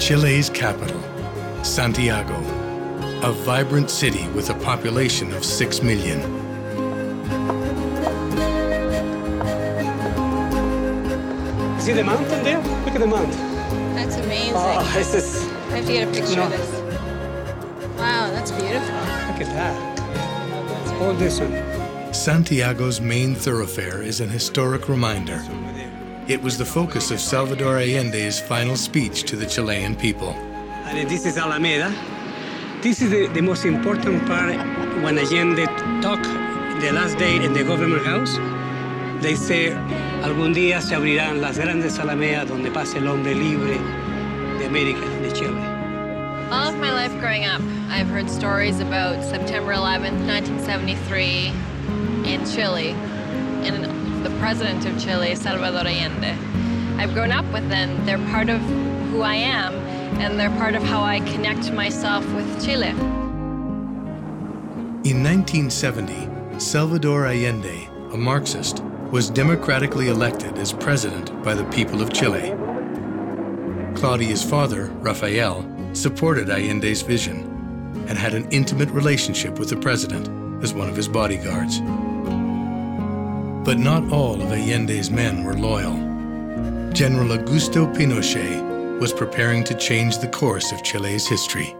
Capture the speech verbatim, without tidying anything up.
Chile's capital, Santiago, a vibrant city with a population of six million. See the mountain there? Look at the mountain. That's amazing. Oh, this is... I have to get a picture No. of this. Wow, that's beautiful. Look at that. All this one. Santiago's main thoroughfare is an historic reminder. It was the focus of Salvador Allende's final speech to the Chilean people. And this is Alameda. This is the, the most important part when Allende talked the last day in the government house. They say, algún día se abrirán las grandes alamedas donde pase el hombre libre de América, de Chile. All of my life growing up, I've heard stories about September eleventh, nineteen seventy-three in Chile, and the president of Chile, Salvador Allende. I've grown up with them. They're part of who I am, and they're part of how I connect myself with Chile. In nineteen seventy, Salvador Allende, a Marxist, was democratically elected as president by the people of Chile. Claudia's father, Rafael, supported Allende's vision and had an intimate relationship with the president as one of his bodyguards. But not all of Allende's men were loyal. General Augusto Pinochet was preparing to change the course of Chile's history.